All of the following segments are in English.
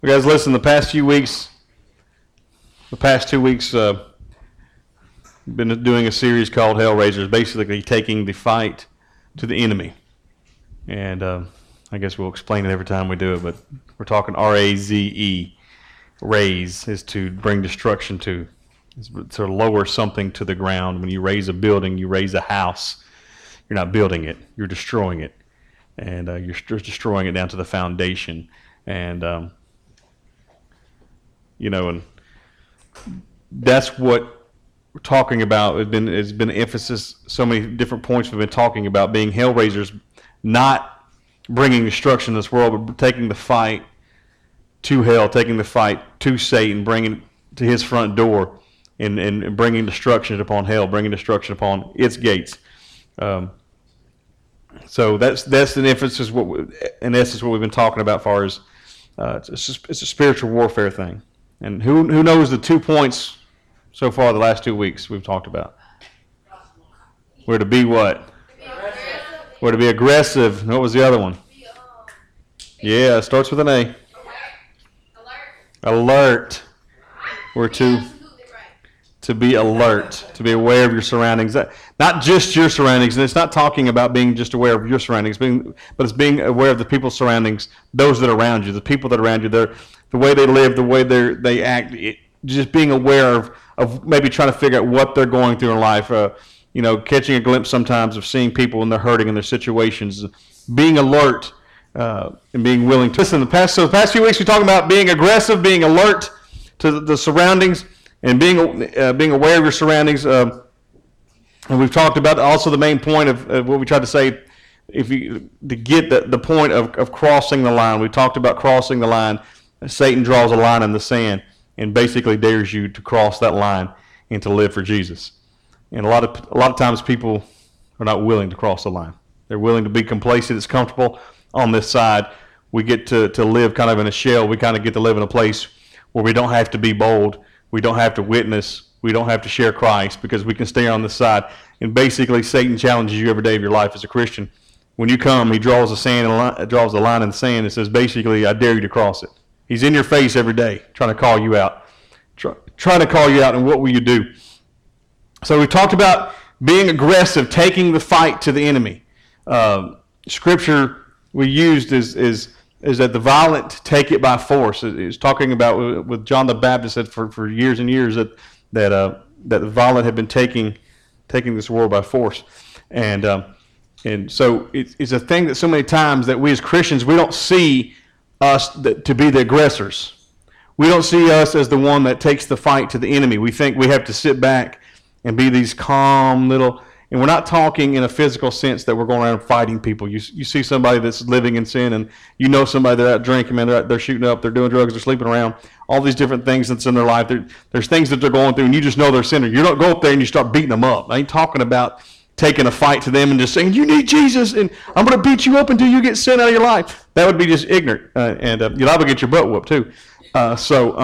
Well, guys, listen, the past 2 weeks, been doing a series called Hellraisers, basically taking the fight to the enemy. And I guess we'll explain it every time we do it, but we're talking R-A-Z-E. Raise is to bring destruction to. It's to lower something to the ground. When you raise a building, you raise a house. You're not building it, you're destroying it. And you're destroying it down to the foundation. And and that's what we're talking about. It's been emphasis, so many different points we've been talking about, being hellraisers, not bringing destruction to this world, but taking the fight to hell, taking the fight to Satan, bringing it to his front door, and bringing destruction upon hell, bringing destruction upon its gates. So that's an emphasis. In essence, what we've been talking about, as far as it's a spiritual warfare thing. And who knows the 2 points so far the last 2 weeks we've talked about? We're to be what? We're to be aggressive. What was the other one? Yeah, it starts with an A. Alert. We're to be alert, to be aware of your surroundings. Not just your surroundings, and it's not talking about being just aware of your surroundings, but it's being aware of the people's surroundings, those that are around you, the people that are around you, the way they live, the way they act, just being aware of maybe trying to figure out what they're going through in life, catching a glimpse sometimes of seeing people when they're hurting in their situations, being alert and being willing to listen. The past few weeks we're talking about being aggressive, being alert to the surroundings, and being aware of your surroundings. And we've talked about also the main point of what we tried to say, to get the point of crossing the line. We talked about crossing the line. Satan draws a line in the sand and basically dares you to cross that line and to live for Jesus. And a lot of times people are not willing to cross the line. They're willing to be complacent. It's comfortable on this side. We get to live kind of in a shell. We kind of get to live in a place where we don't have to be bold. We don't have to witness. We don't have to share Christ, because we can stay on this side. And basically, Satan challenges you every day of your life as a Christian. When you come, he draws the line in the sand and says, basically, I dare you to cross it. He's in your face every day, trying to call you out. Trying to call you out, and what will you do? So we talked about being aggressive, taking the fight to the enemy. Scripture we used is that the violent take it by force. It was talking about with John the Baptist said for years and years that the violent had been taking this world by force, and so it's a thing that so many times that we as Christians, we don't see us to be the aggressors. We don't see us as the one that takes the fight to the enemy. We think we have to sit back and be these calm little. And we're not talking in a physical sense that we're going around fighting people. You see somebody that's living in sin, and you know somebody they're out drinking, man, they're shooting up, they're doing drugs, they're sleeping around, all these different things that's in their life. There's things that they're going through, and you just know they're a sinner. You don't go up there and you start beating them up. I ain't talking about taking a fight to them and just saying, you need Jesus, and I'm going to beat you up until you get sin out of your life. That would be just ignorant, and you'll liable to get your butt whooped too. But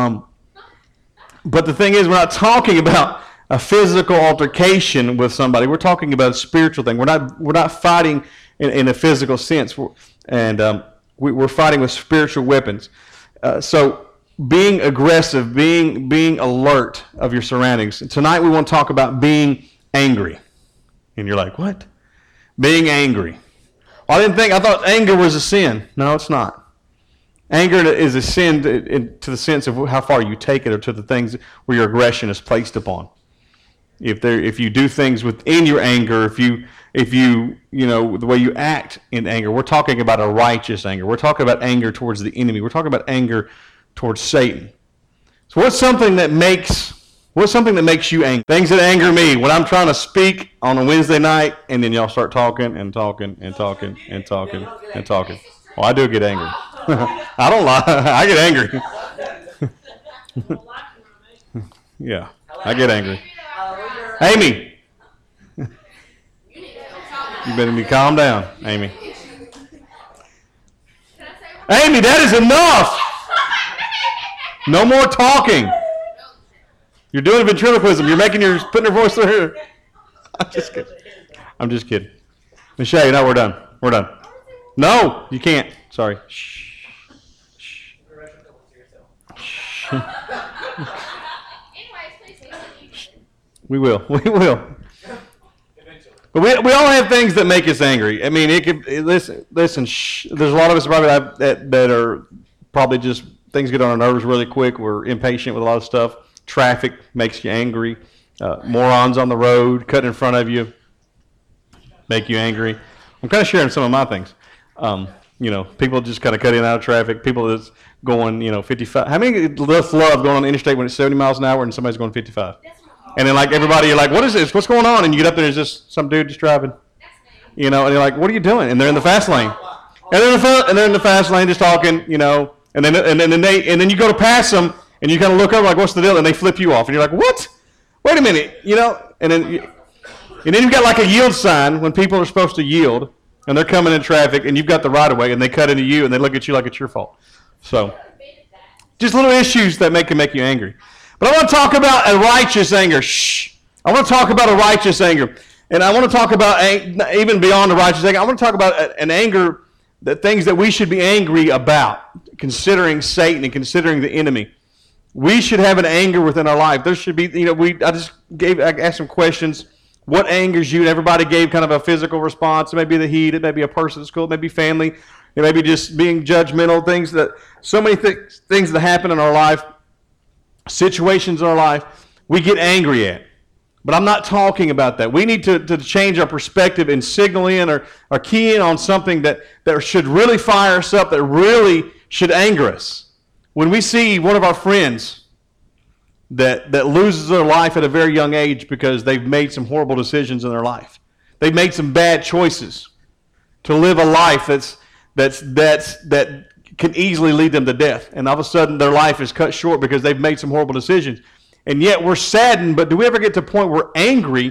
the thing is, we're not talking about a physical altercation with somebody. We're talking about a spiritual thing. We're not fighting in a physical sense, we're fighting with spiritual weapons. So being aggressive, being alert of your surroundings. Tonight we want to talk about being angry. And you're like, what? Being angry. Well, I thought anger was a sin. No, it's not. Anger is a sin to the sense of how far you take it, or to the things where your aggression is placed upon. If you do things within your anger, if you the way you act in anger, we're talking about a righteous anger. We're talking about anger towards the enemy. We're talking about anger towards Satan. So what's something that makes you angry? Things that anger me when I'm trying to speak on a Wednesday night, and then y'all start talking and talking and talking and talking and talking. Well, I do get angry. I don't lie. I get angry. Yeah, I get angry. Amy, you better be calm down, Amy. Amy, that is enough. No more talking. You're doing ventriloquism. You're putting your voice through here. I'm just kidding. Michelle, no, we're done. We're done. No, you can't. Sorry. Shh. We will. We will. But we all have things that make us angry. I mean, listen. There's a lot of us probably that are probably just things get on our nerves really quick. We're impatient with a lot of stuff. Traffic makes you angry. Morons on the road cutting in front of you make you angry. I'm kind of sharing some of my things. People just kind of cut in and out of traffic. People that's going, 55. How many love going on the interstate when it's 70 miles an hour and somebody's going 55? And then like everybody, you're like, what is this? What's going on? And you get up there, there's just some dude just driving. And you're like, what are you doing? And they're in the fast lane. And they're in the fast lane just talking, and then you go to pass them and you kind of look up like, what's the deal? And they flip you off. And you're like, what? Wait a minute, and then you've got like a yield sign when people are supposed to yield and they're coming in traffic and you've got the right of way and they cut into you and they look at you like it's your fault. So just little issues that can make you angry. But I want to talk about a righteous anger. I want to talk about a righteous anger. And I want to talk about, even beyond the righteous anger, I want to talk about an anger, that things that we should be angry about, considering Satan and considering the enemy. We should have an anger within our life. There should be, I asked some questions. What angers you? And everybody gave kind of a physical response. It may be the heat. It may be a person at school. It may be family. It may be just being judgmental. So many things that happen in our life, situations in our life, we get angry at. But I'm not talking about that. We need to change our perspective and signal in or key in on something that should really fire us up, that really should anger us. When we see one of our friends that loses their life at a very young age because they've made some horrible decisions in their life. They've made some bad choices to live a life that can easily lead them to death. And all of a sudden their life is cut short because they've made some horrible decisions. And yet we're saddened, but do we ever get to a point where we're angry,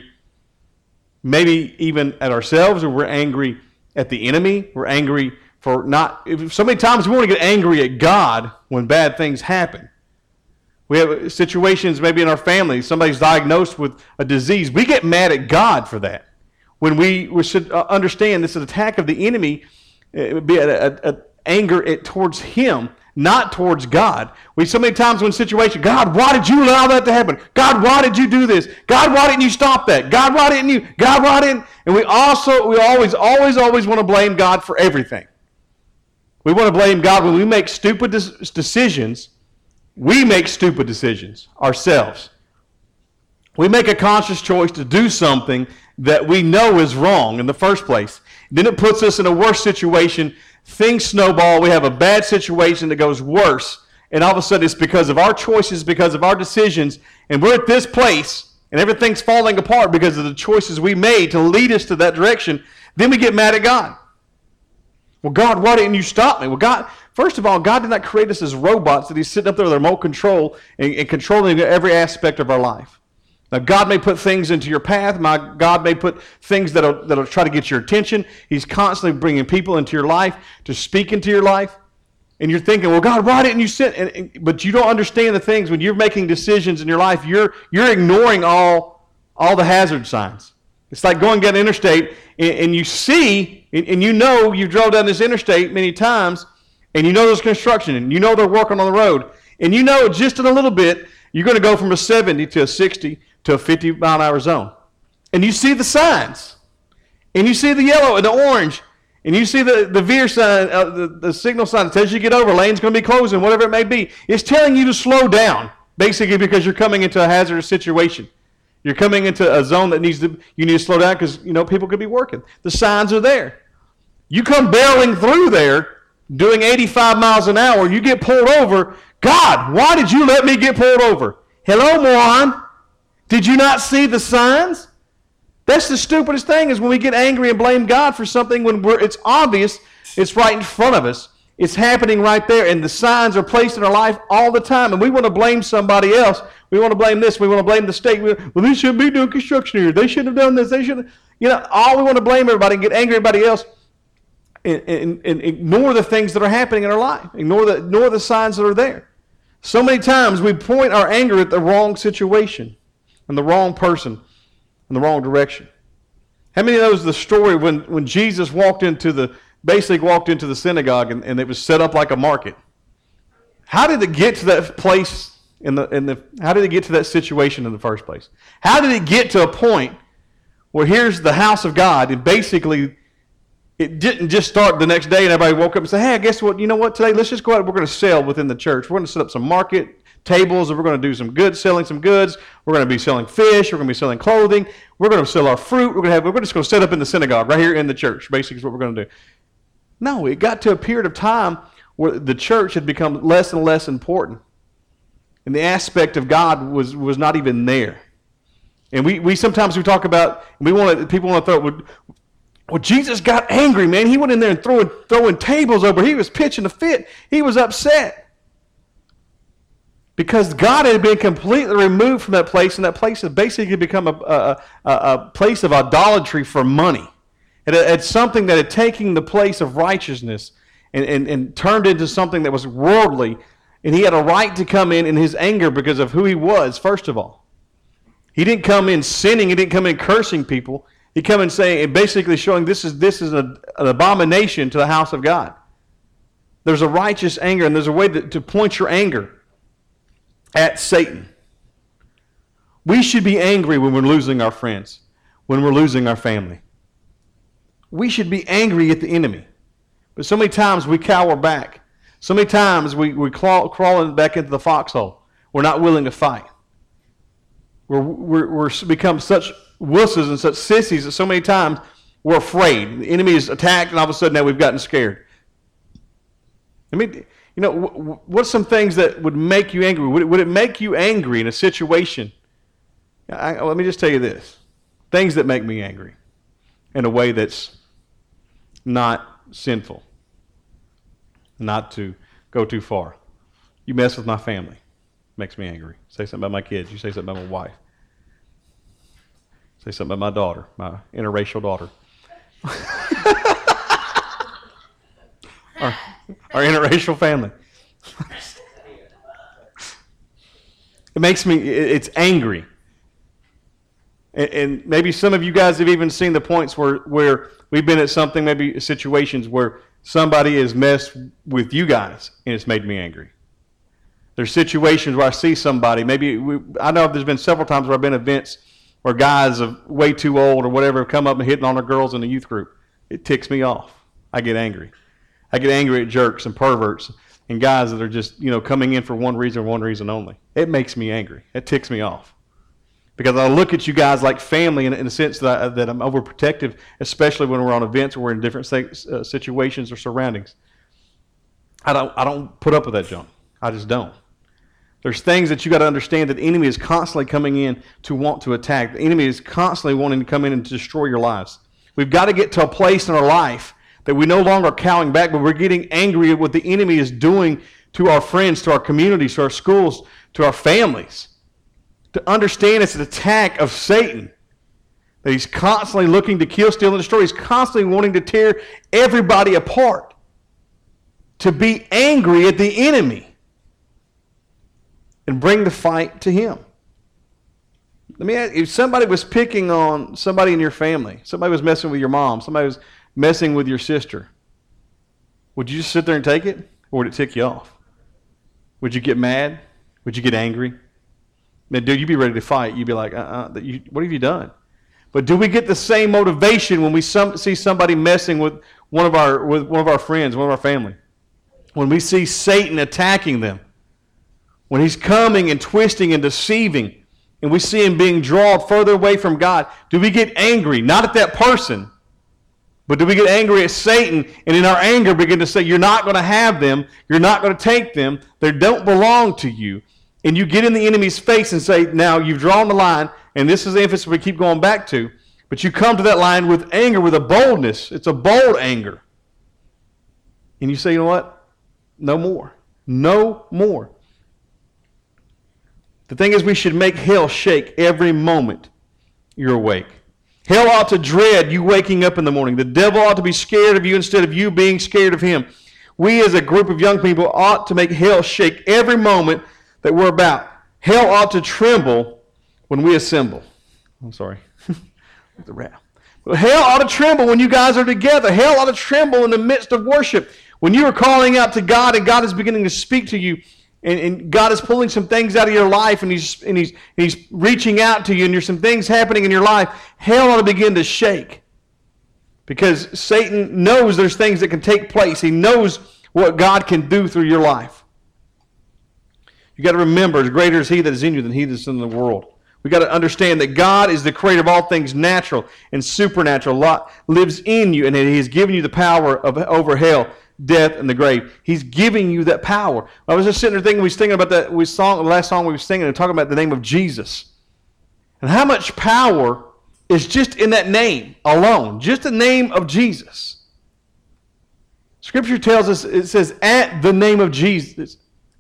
maybe even at ourselves, or we're angry at the enemy? We're angry for not... So many times we want to get angry at God when bad things happen. We have situations maybe in our family, somebody's diagnosed with a disease. We get mad at God for that. When we should understand this is an attack of the enemy, it would be an anger towards him, not towards God. So many times when situations, God, why did you allow that to happen? God, why did you do this? God, why didn't you stop that? God, why didn't you? God, why didn't? And we always want to blame God for everything. We want to blame God when we make stupid decisions. We make stupid decisions ourselves. We make a conscious choice to do something that we know is wrong in the first place. Then it puts us in a worse situation. Things snowball. We have a bad situation that goes worse. And all of a sudden it's because of our choices, because of our decisions. And we're at this place and everything's falling apart because of the choices we made to lead us to that direction. Then we get mad at God. Well, God, why didn't you stop me? Well, God, first of all, God did not create us as robots that he's sitting up there with a remote control and controlling every aspect of our life. Now, God may put things into your path. God may put things that'll try to get your attention. He's constantly bringing people into your life to speak into your life. And you're thinking, well, God, why didn't you sit? But you don't understand the things. When you're making decisions in your life, you're ignoring all the hazard signs. It's like going down the interstate and you see, and you know you drove down this interstate many times, and you know there's construction, and you know they're working on the road, and you know just in a little bit, you're going to go from a 70 to a 60 to a 50-mile-an-hour zone. And you see the signs, and you see the yellow and the orange, and you see the veer sign, the signal sign that tells you to get over, lane's going to be closing, whatever it may be. It's telling you to slow down, basically because you're coming into a hazardous situation. You're coming into a zone that you need to slow down because, people could be working. The signs are there. You come barreling through there, doing 85 miles an hour, you get pulled over. God, why did you let me get pulled over? Hello, moron. Did you not see the signs? That's the stupidest thing, is when we get angry and blame God for something when it's obvious, it's right in front of us. It's happening right there, and the signs are placed in our life all the time, and we want to blame somebody else. We want to blame this. We want to blame the state. Well, they shouldn't be doing construction here. They shouldn't have done this. They shouldn't. All we want to blame everybody and get angry at everybody else and ignore the things that are happening in our life. Ignore the signs that are there. So many times we point our anger at the wrong situation and the wrong person in the wrong direction. How many knows the story when Jesus walked into the synagogue and it was set up like a market? How did it get to that place how did it get to that situation in the first place? How did it get to a point where here's the house of God, and basically it didn't just start the next day and everybody woke up and said, hey, guess what? You know what? Today, let's just go out. We're going to sell within the church. We're going to set up some market tables, and we're going to do some goods, selling some goods. We're going to be selling fish. We're going to be selling clothing. We're going to sell our fruit. We're just going to set up in the synagogue right here in the church. Basically is what we're going to do. No, it got to a period of time where the church had become less and less important. And the aspect of God was not even there. And we sometimes talk about, people want to throw, well, Jesus got angry, man. He went in there and throwing tables over. He was pitching a fit. He was upset. Because God had been completely removed from that place, and that place had basically become a place of idolatry for money. It's something that had taken the place of righteousness and turned into something that was worldly. And he had a right to come in his anger because of who he was, first of all. He didn't come in sinning. He didn't come in cursing people. He come in saying and basically showing this is an abomination to the house of God. There's a righteous anger, and there's a way to point your anger at Satan. We should be angry when we're losing our friends, when we're losing our family. We should be angry at the enemy. But so many times we cower back. So many times we crawling back into the foxhole. We're not willing to fight. We're become such wusses and such sissies that so many times we're afraid. The enemy is attacked, and all of a sudden now we've gotten scared. I mean, what's some things that would make you angry? Would it make you angry in a situation? Let me just tell you this. Things that make me angry in a way that's not sinful. Not to go too far. You mess with my family. Makes me angry. Say something about my kids. You say something about my wife. Say something about my daughter, my interracial daughter. our interracial family. It makes me, it's angry. And maybe some of you guys have even seen the points where we've been at something, maybe situations where somebody has messed with you guys and it's made me angry. There's situations where I see somebody, I know there's been several times where I've been at events where guys are way too old or whatever have come up and hitting on the girls in the youth group. It ticks me off. I get angry. I get angry at jerks and perverts and guys that are just, coming in for one reason only. It makes me angry. It ticks me off. Because I look at you guys like family in a sense that I'm overprotective, especially when we're on events or we're in different situations or surroundings. I don't put up with that junk. I just don't. There's things that you got to understand that the enemy is constantly coming in to want to attack. The enemy is constantly wanting to come in and destroy your lives. We've got to get to a place in our life that we no longer are cowing back, but we're getting angry at what the enemy is doing to our friends, to our communities, to our schools, to our families. To understand it's an attack of Satan. That he's constantly looking to kill, steal, and destroy. He's constantly wanting to tear everybody apart. To be angry at the enemy. And bring the fight to him. Let me ask, if somebody was picking on somebody in your family, somebody was messing with your mom, somebody was messing with your sister, would you just sit there and take it? Or would it tick you off? Would you get mad? Would you get angry? Man, dude, you'd be ready to fight. You'd be like, what have you done? But do we get the same motivation when we see somebody messing with one of our friends, one of our family? When we see Satan attacking them, when he's coming and twisting and deceiving, and we see him being drawn further away from God, do we get angry? Not at that person, but do we get angry at Satan, and in our anger begin to say, you're not going to have them, you're not going to take them, they don't belong to you. And you get in the enemy's face and say, now you've drawn the line, and this is the emphasis we keep going back to, but you come to that line with anger, with a boldness. It's a bold anger. And you say, you know what? No more. No more. The thing is, we should make hell shake every moment you're awake. Hell ought to dread you waking up in the morning. The devil ought to be scared of you instead of you being scared of him. We as a group of young people ought to make hell shake every moment that we're about. Hell ought to tremble when we assemble. I'm sorry. The rap. Hell ought to tremble when you guys are together. Hell ought to tremble in the midst of worship. When you are calling out to God and God is beginning to speak to you, and God is pulling some things out of your life, and He's reaching out to you, and there's some things happening in your life, hell ought to begin to shake. Because Satan knows there's things that can take place. He knows what God can do through your life. You got to remember, greater is He that is in you than he that is in the world. We got to understand that God is the creator of all things natural and supernatural. Lot lives in you, and He has given you the power over hell, death, and the grave. He's giving you that power. I was just sitting there thinking, we was thinking about that. The last song we were singing and talking about the name of Jesus, and how much power is just in that name alone, just the name of Jesus. Scripture tells us, it says, at the name of Jesus,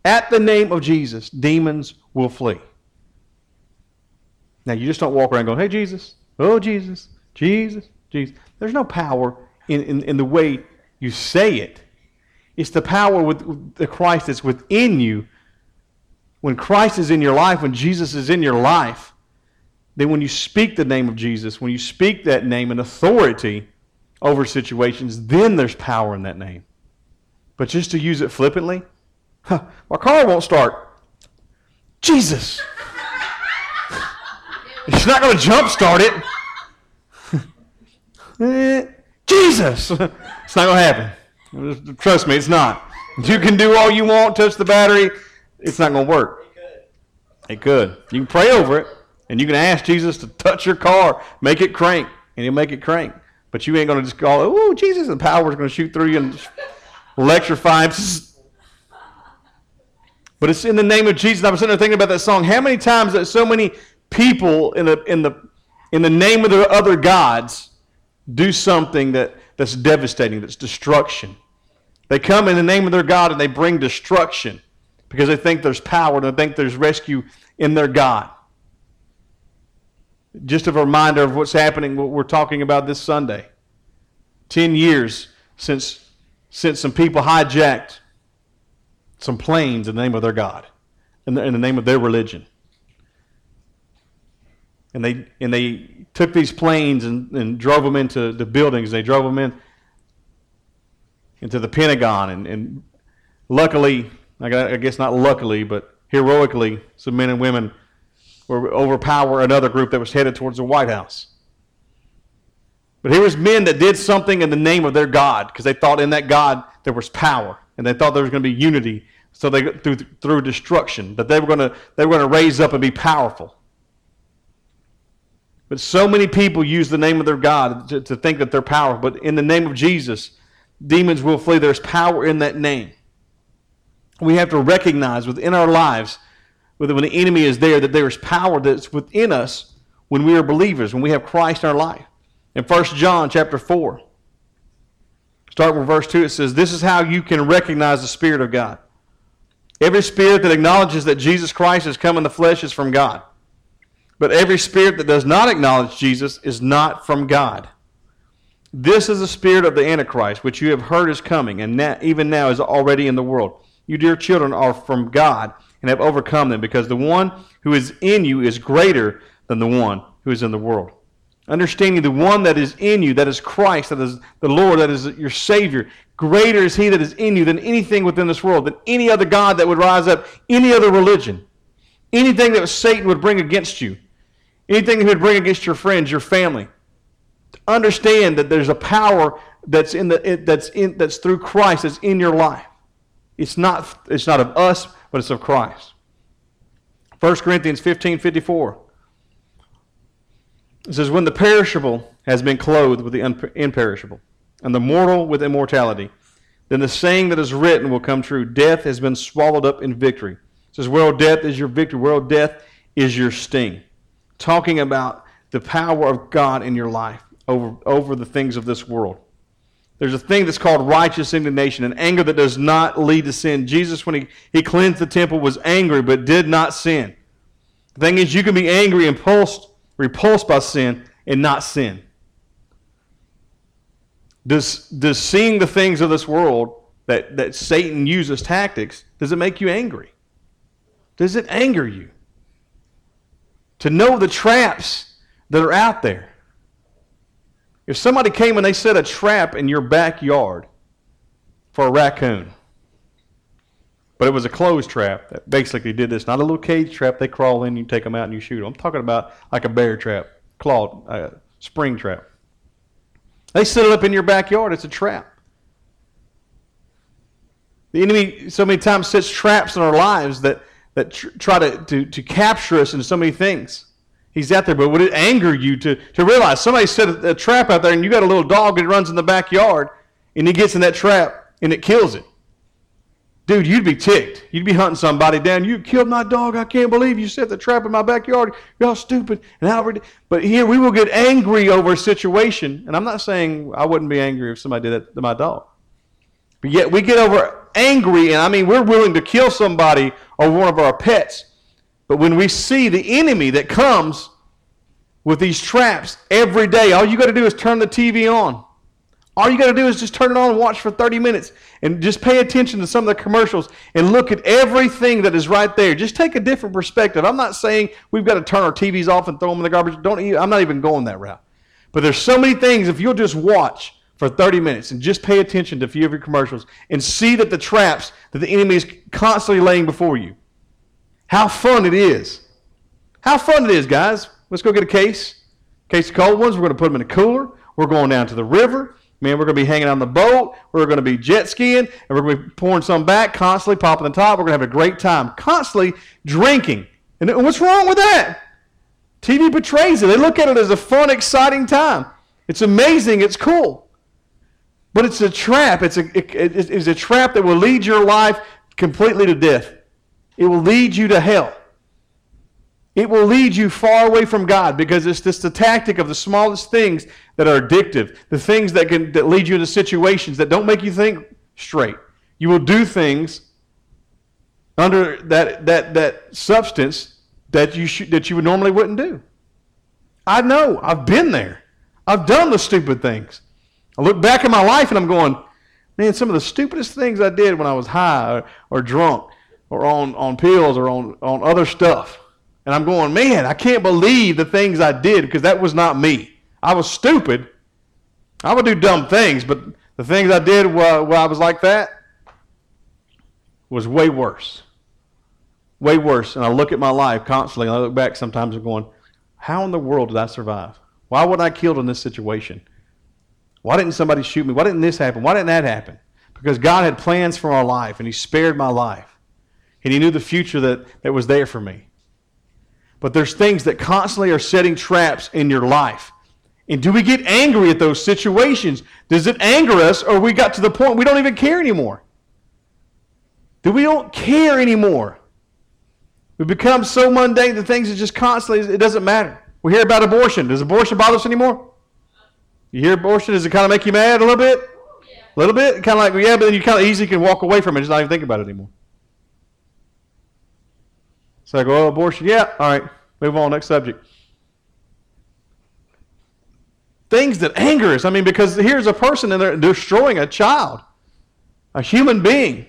demons will flee. Now, you just don't walk around going, hey, Jesus, oh, Jesus, Jesus, Jesus. There's no power in the way you say it. It's the power with the Christ that's within you. When Christ is in your life, when Jesus is in your life, then when you speak the name of Jesus, when you speak that name in authority over situations, then there's power in that name. But just to use it flippantly, my car won't start. Jesus. It's not going to jump start it. Jesus. It's not going to happen. Trust me, it's not. You can do all you want, touch the battery. It's not going to work. It could. You can pray over it, and you can ask Jesus to touch your car, make it crank, and He'll make it crank. But you ain't going to just call, oh, Jesus, and power is going to shoot through you and electrify him. But it's in the name of Jesus. I was sitting there thinking about that song. How many times that so many people in the name of their other gods do something that's devastating, that's destruction. They come in the name of their God and they bring destruction because they think there's power and they think there's rescue in their God. Just a reminder of what's happening, what we're talking about this Sunday. 10 years since some people hijacked some planes in the name of their God, in the name of their religion. And they took these planes and drove them into the buildings. They drove them into the Pentagon. And luckily, I guess not luckily, but heroically, some men and women were overpower another group that was headed towards the White House. But here was men that did something in the name of their God because they thought in that God there was power. And they thought there was going to be unity. So they through destruction, that they were going to raise up and be powerful. But so many people use the name of their God to think that they're powerful. But in the name of Jesus, demons will flee. There's power in that name. We have to recognize within our lives, when the enemy is there, that there is power that's within us when we are believers, when we have Christ in our life. In 1 John chapter 4, starting with verse 2, it says, this is how you can recognize the Spirit of God. Every spirit that acknowledges that Jesus Christ has come in the flesh is from God. But every spirit that does not acknowledge Jesus is not from God. This is the spirit of the Antichrist, which you have heard is coming, and even now is already in the world. You, dear children, are from God and have overcome them, because the one who is in you is greater than the one who is in the world. Understanding the one that is in you, that is Christ, that is the Lord, that is your Savior, greater is He that is in you than anything within this world, than any other God that would rise up, any other religion, anything that Satan would bring against you. Anything he would bring against your friends, your family. Understand that there's a power that's through Christ, that's in your life. It's not of us, but it's of Christ. 1 Corinthians 15:54. It says, when the perishable has been clothed with the imperishable, and the mortal with immortality, then the saying that is written will come true. Death has been swallowed up in victory. It says, where, O death, is your victory? Where, O death, is your sting? Talking about the power of God in your life over the things of this world. There's a thing that's called righteous indignation, an anger that does not lead to sin. Jesus, when he cleansed the temple, was angry but did not sin. The thing is, you can be angry and repulsed by sin and not sin. Does seeing the things of this world that Satan uses tactics, does it make you angry? Does it anger you? To know the traps that are out there. If somebody came and they set a trap in your backyard for a raccoon, But it was a closed trap that basically did this. Not a little cage trap. They crawl in, you take them out, and you shoot them. I'm talking about like a bear trap, clawed, spring trap. They set it up in your backyard. It's a trap. The enemy so many times sets traps in our lives that try to capture us in so many things. He's out there, but would it anger you to realize somebody set a trap out there and you got a little dog that runs in the backyard and he gets in that trap and it kills it? Dude, you'd be ticked. You'd be hunting somebody down. You killed my dog. I can't believe you set the trap in my backyard. You're all stupid. But here we will get angry over a situation. And I'm not saying I wouldn't be angry if somebody did that to my dog. But yet we get over angry, and I mean we're willing to kill somebody or one of our pets. But when we see the enemy that comes with these traps every day, all you got to do is turn the TV on. All you got to do is just turn it on and watch for 30 minutes and just pay attention to some of the commercials and look at everything that is right there. Just take a different perspective. I'm not saying we've got to turn our TVs off and throw them in the garbage. I'm not even going that route. But there's so many things, if you'll just watch for 30 minutes and just pay attention to a few of your commercials and see that the traps that the enemy is constantly laying before you. How fun it is. How fun it is, guys. Let's go get a case of cold ones. We're going to put them in a cooler. We're going down to the river. Man, we're going to be hanging on the boat. We're going to be jet skiing. And we're going to be pouring some back, constantly popping the top. We're going to have a great time. Constantly drinking. And what's wrong with that? TV portrays it. They look at it as a fun, exciting time. It's amazing. It's cool. But it's a trap. It's a trap that will lead your life completely to death. It will lead you to hell. It will lead you far away from God because it's just the tactic of the smallest things that are addictive, the things that lead you into situations that don't make you think straight. You will do things under that substance that you would normally wouldn't do. I know. I've been there. I've done the stupid things. I look back at my life and I'm going, man, some of the stupidest things I did when I was high or drunk or on pills or on other stuff. And I'm going, man, I can't believe the things I did because that was not me. I was stupid. I would do dumb things, but the things I did while I was like that was way worse. Way worse. And I look at my life constantly and I look back sometimes and going, how in the world did I survive? Why wasn't I killed in this situation? Why didn't somebody shoot me? Why didn't this happen? Why didn't that happen? Because God had plans for our life, and He spared my life. And He knew the future that was there for me. But there's things that constantly are setting traps in your life. And do we get angry at those situations? Does it anger us, or we got to the point we don't even care anymore? We don't care anymore. We become so mundane, the things that just constantly, it doesn't matter. We hear about abortion. Does abortion bother us anymore? You hear abortion, does it kind of make you mad a little bit? Yeah. A little bit? Kind of like, yeah, but then you kind of easily can walk away from it and just not even think about it anymore. So I go, oh, abortion, yeah, all right, move on, next subject. Things that anger us. I mean, because here's a person and they're destroying a child, a human being.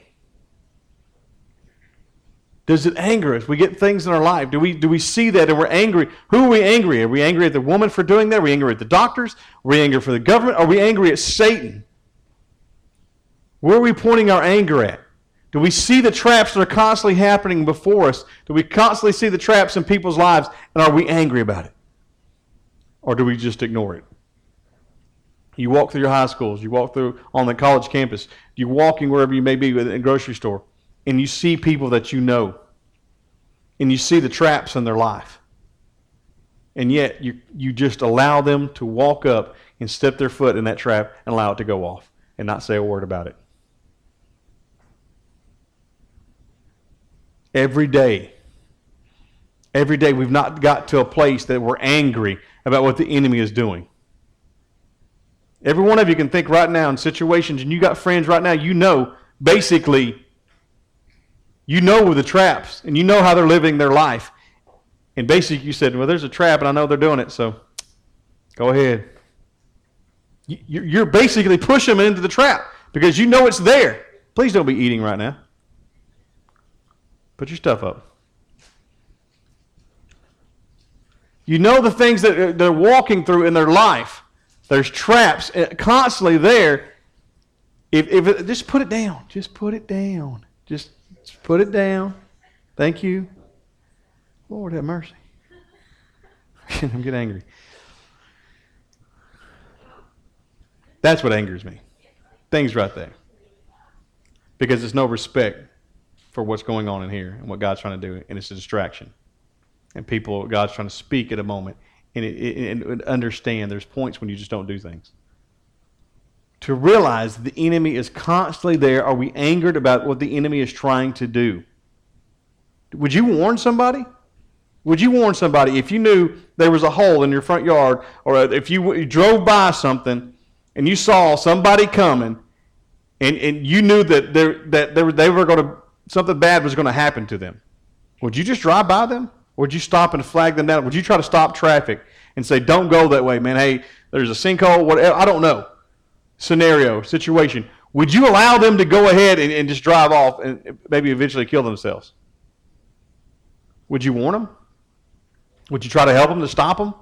Does it anger us? We get things in our life. Do we see that and we're angry? Who are we angry at? Are we angry at the woman for doing that? Are we angry at the doctors? Are we angry for the government? Are we angry at Satan? Where are we pointing our anger at? Do we see the traps that are constantly happening before us? Do we constantly see the traps in people's lives, and are we angry about it? Or do we just ignore it? You walk through your high schools. You walk through on the college campus. You're walking wherever you may be in a grocery store. And you see people that you know. And you see the traps in their life. And yet you just allow them to walk up and step their foot in that trap and allow it to go off and not say a word about it. Every day we've not got to a place that we're angry about what the enemy is doing. Every one of you can think right now in situations, and you got friends right now, you know, basically, you know the traps, and you know how they're living their life. And basically you said, well, there's a trap, and I know they're doing it, so go ahead. You're basically pushing them into the trap because you know it's there. Please don't be eating right now. Put your stuff up. You know the things that they're walking through in their life. There's traps constantly there. If just put it down. Just put it down. Just Just put it down. Thank you. Lord have mercy. I'm getting angry. That's what angers me. Things right there. Because there's no respect for what's going on in here and what God's trying to do, and it's a distraction. And God's trying to speak at a moment and understand there's points when you just don't do things. To realize the enemy is constantly there. Are we angered about what the enemy is trying to do? Would you warn somebody? Would you warn somebody if you knew there was a hole in your front yard, or if you drove by something and you saw somebody coming and you knew that they were going to, something bad was going to happen to them? Would you just drive by them? Or would you stop and flag them down? Would you try to stop traffic and say, don't go that way, man? Hey, there's a sinkhole, whatever. I don't know. Scenario, situation. Would you allow them to go ahead and just drive off and maybe eventually kill themselves? Would you warn them? Would you try to help them to stop them?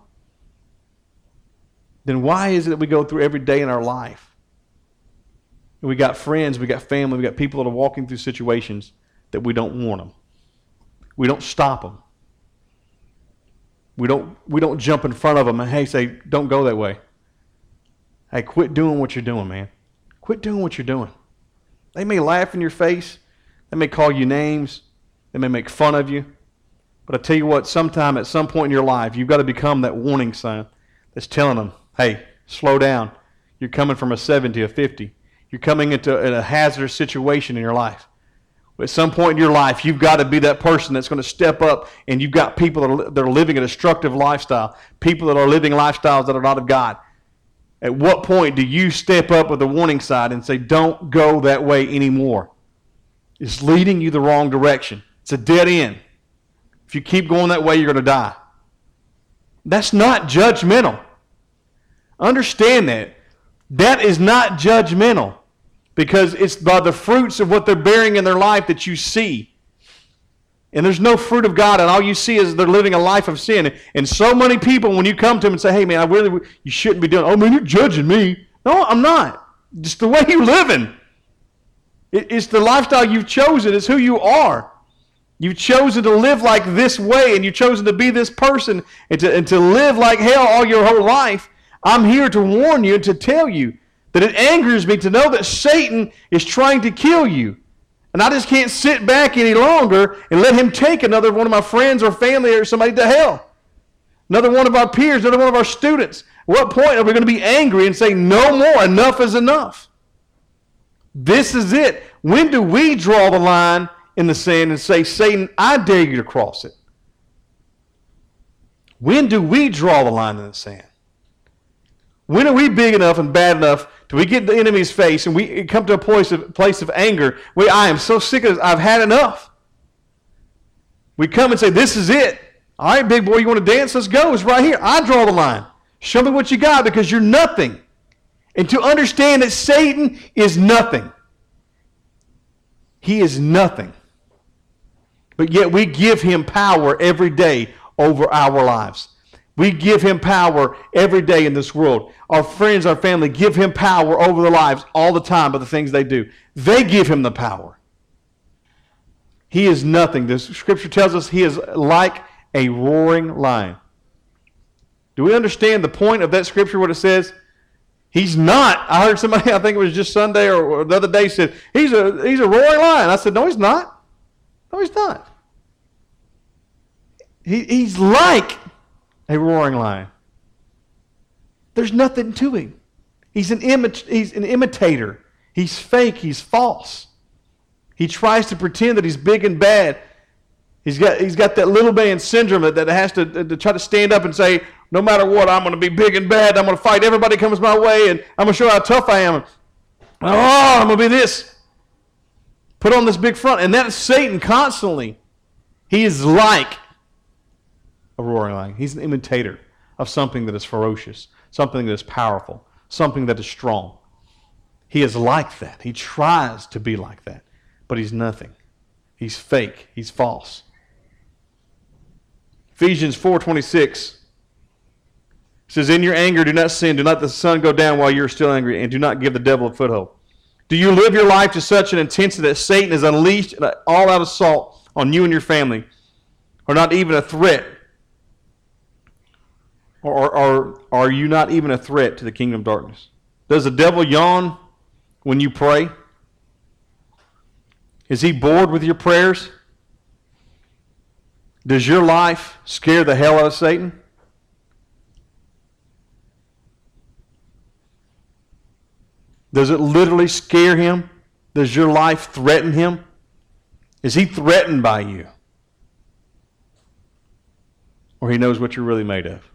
Then why is it that we go through every day in our life? We got friends, we got family, we got people that are walking through situations that we don't warn them. We don't stop them. We don't jump in front of them and, hey, say, don't go that way. Hey, quit doing what you're doing, man. Quit doing what you're doing. They may laugh in your face. They may call you names. They may make fun of you. But I tell you what, at some point in your life, you've got to become that warning sign that's telling them, hey, slow down. You're coming from a 70, a 50. You're coming into a hazardous situation in your life. At some point in your life, you've got to be that person that's going to step up, and you've got people that are living a destructive lifestyle, people that are living lifestyles that are not of God. At what point do you step up with the warning sign and say, don't go that way anymore? It's leading you the wrong direction. It's a dead end. If you keep going that way, you're going to die. That's not judgmental. Understand that. That is not judgmental, because it's by the fruits of what they're bearing in their life that you see. And there's no fruit of God, and all you see is they're living a life of sin. And so many people, when you come to them and say, hey, man, you shouldn't be doing it. Oh, man, you're judging me. No, I'm not. Just the way you're living. It's the lifestyle you've chosen. It's who you are. You've chosen to live like this way, and you've chosen to be this person and to live like hell all your whole life. I'm here to warn you and to tell you that it angers me to know that Satan is trying to kill you. And I just can't sit back any longer and let him take another one of my friends or family or somebody to hell. Another one of our peers, another one of our students. At what point are we going to be angry and say, no more, enough is enough? This is it. When do we draw the line in the sand and say, Satan, I dare you to cross it? When do we draw the line in the sand? When are we big enough and bad enough do we get in the enemy's face and we come to a place of anger? I am so sick of this. I've had enough. We come and say, this is it. All right, big boy, you want to dance? Let's go. It's right here. I draw the line. Show me what you got, because you're nothing. And to understand that Satan is nothing. He is nothing. But yet we give him power every day over our lives. We give him power every day in this world. Our friends, our family give him power over their lives all the time by the things they do. They give him the power. He is nothing. The scripture tells us he is like a roaring lion. Do we understand the point of that scripture, what it says? He's not. I heard somebody, I think it was just Sunday or the other day, said, he's a roaring lion. I said, no, he's not. No, he's not. He's like a roaring lion. There's nothing to him. He's an imitator. He's fake. He's false. He tries to pretend that he's big and bad. He's got that little man syndrome that has to try to stand up and say, no matter what, I'm going to be big and bad. I'm going to fight everybody comes my way, and I'm going to show how tough I am. Oh, I'm going to be this. Put on this big front. And that is Satan constantly. He is like a roaring lion. He's an imitator of something that is ferocious, something that is powerful, something that is strong. He is like that. He tries to be like that, but he's nothing. He's fake. He's false. Ephesians 4:26 says, in your anger do not sin. Do not let the sun go down while you're still angry, and do not give the devil a foothold. Do you live your life to such an intensity that Satan has unleashed an all-out assault on you and your family, or not even a threat? Or are you not even a threat to the kingdom of darkness? Does the devil yawn when you pray? Is he bored with your prayers? Does your life scare the hell out of Satan? Does it literally scare him? Does your life threaten him? Is he threatened by you? Or he knows what you're really made of?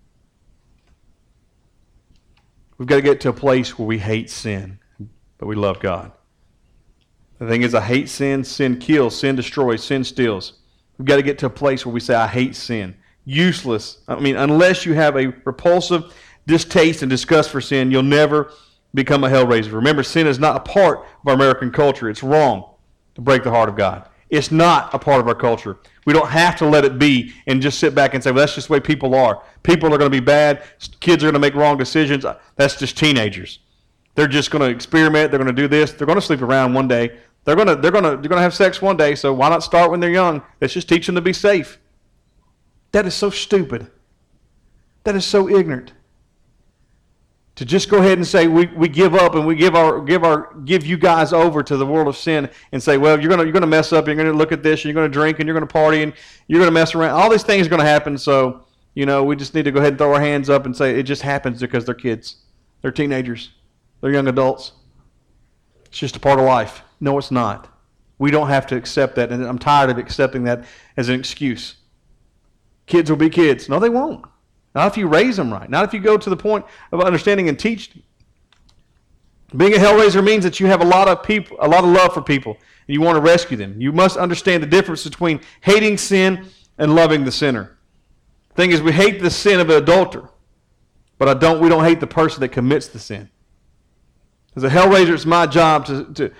We've got to get to a place where we hate sin, but we love God. The thing is, I hate sin. Sin kills, sin destroys, sin steals. We've got to get to a place where we say, I hate sin. Useless. I mean, unless you have a repulsive distaste and disgust for sin, you'll never become a hellraiser. Remember, sin is not a part of our American culture. It's wrong to break the heart of God. It's not a part of our culture. We don't have to let it be and just sit back and say, well, that's just the way people are. People are going to be bad. Kids are going to make wrong decisions. That's just teenagers. They're just going to experiment. They're going to do this. They're going to sleep around one day. They're going to have sex one day, so why not start when they're young? Let's just teach them to be safe. That is so stupid. That is so ignorant. To just go ahead and say we give up and we give you guys over to the world of sin and say, well, you're gonna mess up, you're gonna look at this, and you're gonna drink, and you're gonna party, and you're gonna mess around. All these things are gonna happen. So we just need to go ahead and throw our hands up and say it just happens because they're kids, they're teenagers, they're young adults. It's just a part of life. No, it's not. We don't have to accept that, and I'm tired of accepting that as an excuse. Kids will be kids. No, they won't. Not if you raise them right. Not if you go to the point of understanding and teach. Being a hellraiser means that you have a lot of love for people, and you want to rescue them. You must understand the difference between hating sin and loving the sinner. The thing is, we hate the sin of an adulterer, but we don't hate the person that commits the sin. As a hellraiser, it's my job to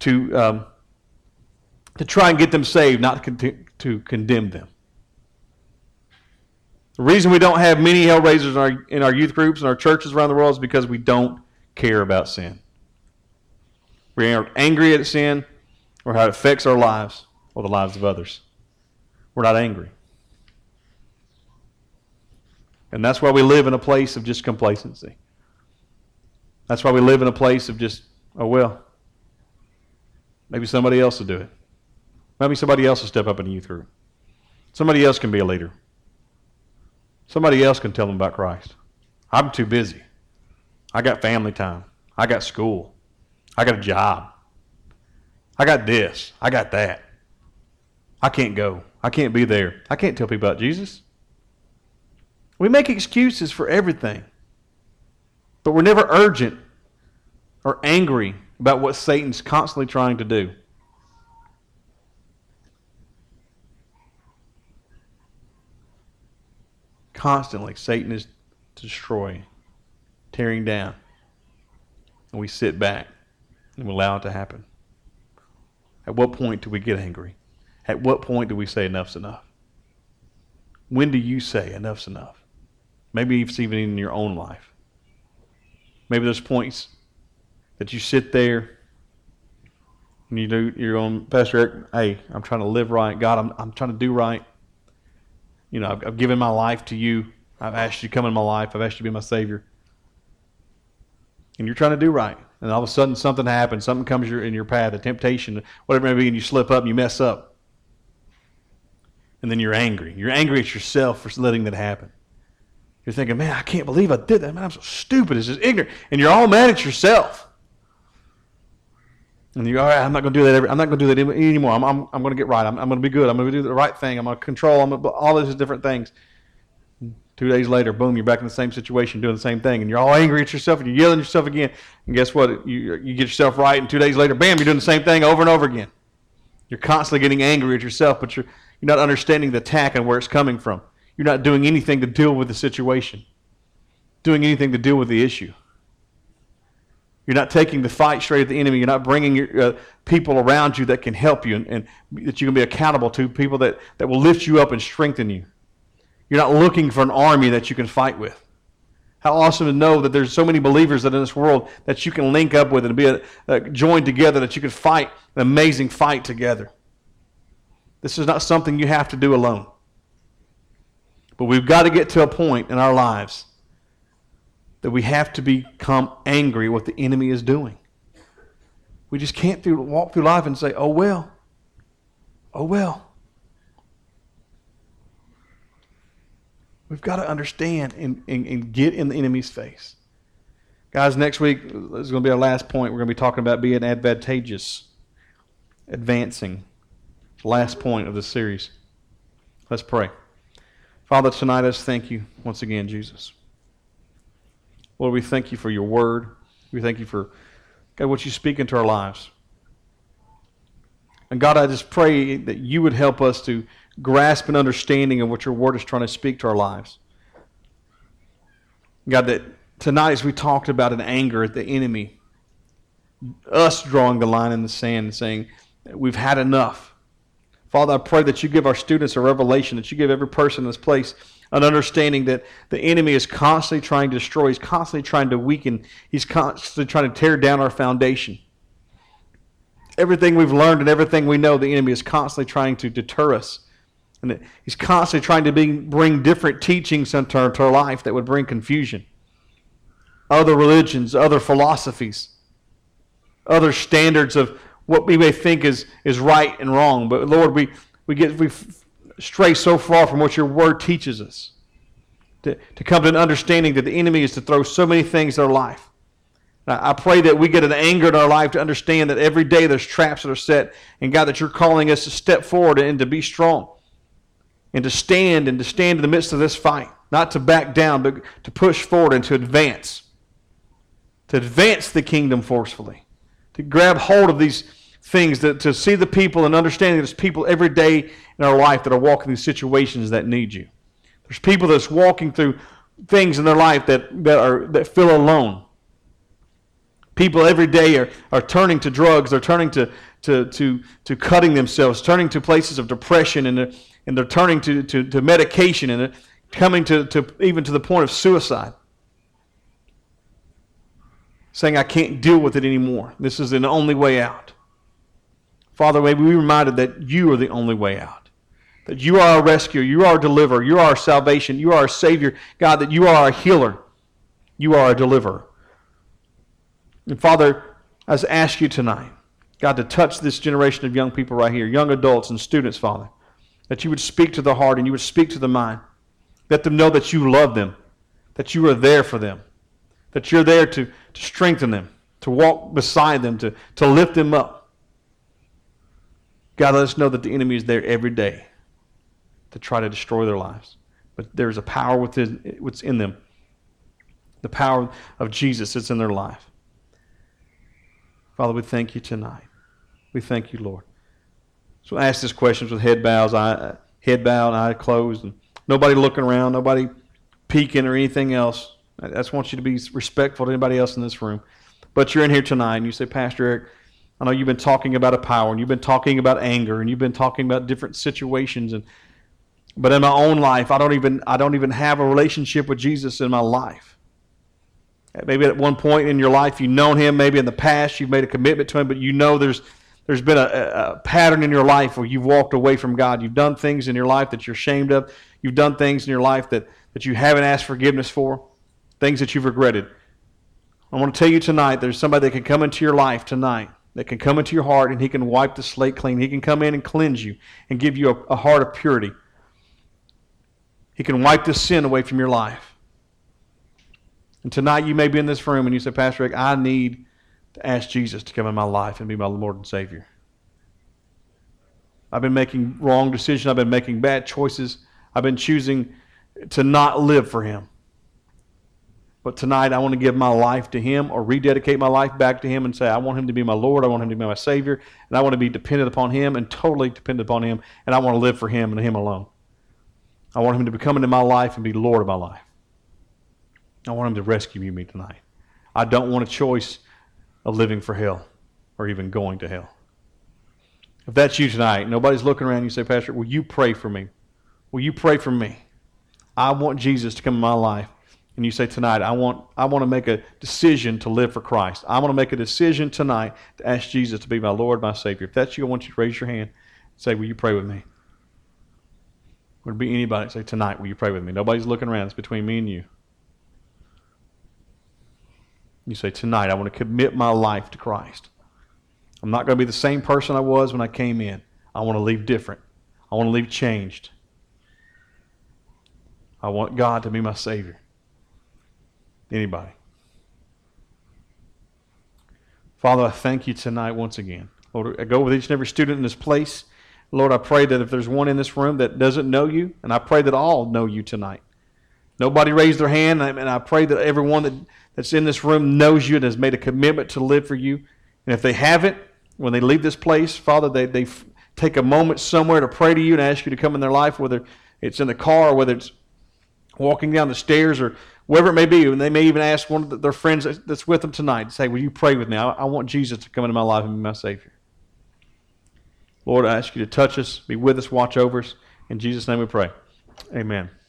try and get them saved, not to condemn them. The reason we don't have many hellraisers in our youth groups and our churches around the world is because we don't care about sin. We aren't angry at sin or how it affects our lives or the lives of others. We're not angry. And that's why we live in a place of just complacency. That's why we live in a place of just, oh well, maybe somebody else will do it. Maybe somebody else will step up in a youth group. Somebody else can be a leader. Somebody else can tell them about Christ. I'm too busy. I got family time. I got school. I got a job. I got this. I got that. I can't go. I can't be there. I can't tell people about Jesus. We make excuses for everything. But we're never urgent or angry about what Satan's constantly trying to do. Constantly, Satan is destroying, tearing down. And we sit back and we allow it to happen. At what point do we get angry? At what point do we say enough's enough? When do you say enough's enough? Maybe it's even in your own life. Maybe there's points that you sit there and you're on, Pastor Eric, hey, I'm trying to live right. God, I'm trying to do right. I've given my life to you. I've asked you to come in my life. I've asked you to be my Savior. And you're trying to do right. And all of a sudden something happens. Something comes in your path, a temptation, whatever it may be, and you slip up and you mess up. And then you're angry. You're angry at yourself for letting that happen. You're thinking, man, I can't believe I did that. Man, I'm so stupid. It's just ignorant. And you're all mad at yourself. And you're, all right, I'm not going to do that. I'm not going to do that anymore. I'm going to get right. I'm going to be good. I'm going to do the right thing. I'm going to control. All these different things. 2 days later, boom, you're back in the same situation doing the same thing. And you're all angry at yourself and you're yelling at yourself again. And guess what? You get yourself right, and 2 days later, bam, you're doing the same thing over and over again. You're constantly getting angry at yourself, but you're not understanding the attack and where it's coming from. You're not doing anything to deal with the situation, doing anything to deal with the issue. You're not taking the fight straight at the enemy. You're not bringing your, people around you that can help you and that you can be accountable to, people that will lift you up and strengthen you. You're not looking for an army that you can fight with. How awesome to know that there's so many believers that in this world that you can link up with and be joined together, that you can fight an amazing fight together. This is not something you have to do alone. But we've got to get to a point in our lives that we have to become angry at what the enemy is doing. We just can't walk through life and say, oh well. We've got to understand and get in the enemy's face. Guys, next week is going to be our last point. We're going to be talking about being advantageous, advancing. Last point of the series. Let's pray. Father, tonight I just thank you once again, Jesus. Lord, we thank you for your word. We thank you for, God, what you speak into our lives. And God, I just pray that you would help us to grasp an understanding of what your word is trying to speak to our lives. God, that tonight as we talked about an anger at the enemy, us drawing the line in the sand and saying, we've had enough. Father, I pray that you give our students a revelation, that you give every person in this place an understanding that the enemy is constantly trying to destroy, he's constantly trying to weaken, he's constantly trying to tear down our foundation. Everything we've learned and everything we know, the enemy is constantly trying to deter us. And he's constantly trying to bring different teachings into our life that would bring confusion. Other religions, other philosophies, other standards of what we may think is right and wrong. But Lord, we stray so far from what your word teaches us to come to an understanding that the enemy is to throw so many things in our life. I pray that we get an anger in our life to understand that every day there's traps that are set, and God, that you're calling us to step forward and to be strong and to stand in the midst of this fight, not to back down, but to push forward and to advance the kingdom forcefully, to grab hold of these things, to see the people and understanding there's people every day in our life that are walking through situations that need you. There's people that's walking through things in their life that feel alone. People every day are turning to drugs, they're turning to cutting themselves, turning to places of depression, and they're turning to medication, and they're coming to even to the point of suicide. Saying, I can't deal with it anymore. This is the only way out. Father, may we be reminded that you are the only way out. That you are our rescuer, you are our deliverer, you are our salvation, you are our Savior. God, that you are our healer, you are our deliverer. And Father, I just ask you tonight, God, to touch this generation of young people right here, young adults and students, Father, that you would speak to the heart and you would speak to the mind. Let them know that you love them, that you are there for them, that you're there to strengthen them, to walk beside them, to lift them up. God, let us know that the enemy is there every day to try to destroy their lives. But there's a power within what's in them, the power of Jesus that's in their life. Father, we thank you tonight. We thank you, Lord. So I ask these questions with head bowed, eye closed, and nobody looking around, nobody peeking or anything else. I just want you to be respectful to anybody else in this room. But you're in here tonight and you say, Pastor Eric, I know you've been talking about a power and you've been talking about anger and you've been talking about different situations, but in my own life, I don't even have a relationship with Jesus in my life. Maybe at one point in your life you've known him, maybe in the past you've made a commitment to him, but you know there's been a pattern in your life where you've walked away from God. You've done things in your life that you're ashamed of. You've done things in your life that you haven't asked forgiveness for, things that you've regretted. I want to tell you tonight, there's somebody that can come into your life tonight, that can come into your heart and he can wipe the slate clean. He can come in and cleanse you and give you a heart of purity. He can wipe the sin away from your life. And tonight you may be in this room and you say, Pastor Rick, I need to ask Jesus to come in my life and be my Lord and Savior. I've been making wrong decisions. I've been making bad choices. I've been choosing to not live for him. But tonight I want to give my life to him or rededicate my life back to him and say, I want him to be my Lord. I want him to be my Savior. And I want to be dependent upon him and totally dependent upon him. And I want to live for him and him alone. I want him to come into my life and be Lord of my life. I want him to rescue me tonight. I don't want a choice of living for hell or even going to hell. If that's you tonight, nobody's looking around and you say, Pastor, will you pray for me? Will you pray for me? I want Jesus to come in my life and you say tonight, I want to make a decision to live for Christ. I want to make a decision tonight to ask Jesus to be my Lord, my Savior. If that's you, I want you to raise your hand and say, will you pray with me? Would it be anybody say, tonight, will you pray with me? Nobody's looking around. It's between me and you. You say, tonight, I want to commit my life to Christ. I'm not going to be the same person I was when I came in. I want to leave different. I want to leave changed. I want God to be my Savior. Anybody? Father, I thank you tonight once again. Lord, I go with each and every student in this place. Lord, I pray that if there's one in this room that doesn't know you, and I pray that all know you tonight. Nobody raised their hand, and I pray that everyone that's in this room knows you and has made a commitment to live for you. And if they haven't, when they leave this place, Father, they take a moment somewhere to pray to you and ask you to come in their life, whether it's in the car or whether it's walking down the stairs or wherever it may be. And they may even ask one of their friends that's with them tonight to say, will you pray with me? I want Jesus to come into my life and be my Savior. Lord, I ask you to touch us, be with us, watch over us. In Jesus' name we pray. Amen.